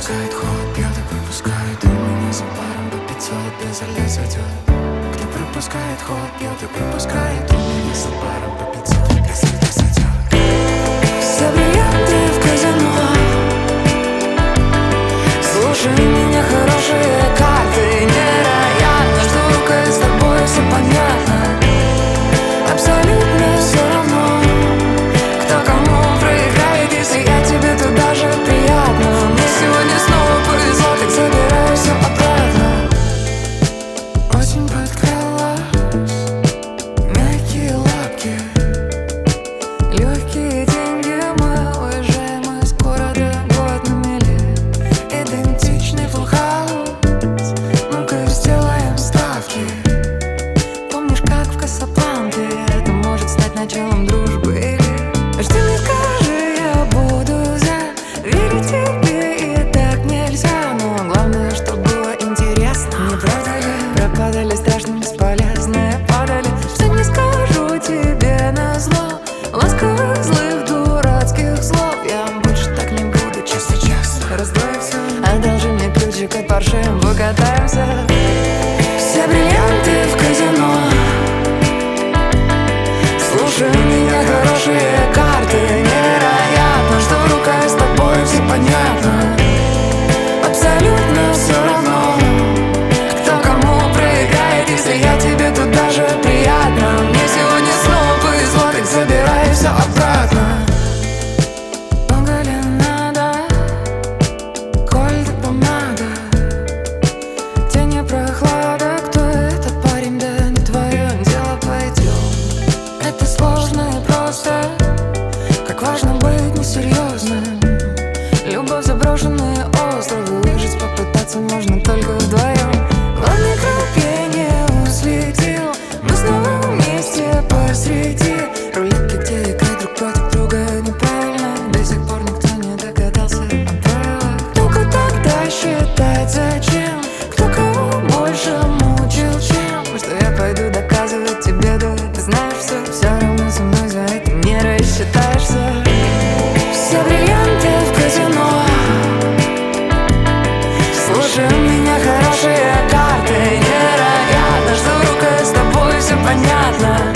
пропускает ход, пьет и пропускает имени за паром по 500 без лес идет. Кто пропускает ход, пьет и пропускает имени за паром по 500 без лес идет. Все бриллианты в казино. Слушай меня, хорошие карты. Невероятно, что рукой с тобой все понятно. Абсолютно все равно, кто кому проиграет, если я тебе туда же приятно. Мне сегодня снова повезло, так забираю все обратно. Осень подкралась, мягкие лапки, Легкие деньги, мы уезжаем из города, год на мели. идентичный full house. Ну-ка сделаем ставки. Помнишь, как в Касабланке? Это может стать началом дружбы. Жди, не скажи, я буду за. Верить тебе и так нельзя. Но главное, что было интересно. Не правда ли? Пропадали страшно бесполезные, падали. Что не скажу тебе назло ласковых, злых, дурацких слов. Я больше так не буду, честно. Раздвоив все, одолжи мне ключик от Порше, покатаемся. Все бриллианты в казино. Слушай меня, хорошие карты. Невероятно, что рука с тобой все понятно. Абсолютно все равно, кто кому проиграет, если я тебе туда же приятно. Мне сегодня снова повезло, так забирай все обратно. Много ли надо, коль ты помада? Тень и прохлада, кто этот парень, да не твое дело, пойдем. Это сложно и просто, как важно быть несерьезным. Любовь, заброшенные островы, выжить попытаться можно только вдвоем. Главный круг я не уследил, мы снова вместе посреди рулетки, где играть друг против друга неправильно. До сих пор никто не догадался о правилах. Ну-ка тогда считать зачем, кто кого больше мучил, чем. Что я пойду доказывать тебе, да ты знаешь все равно со мной за это не рассчитаешься. Все бриллианты в казино. Слушай меня, хорошие карты. Невероятно, что рукой с тобой все понятно.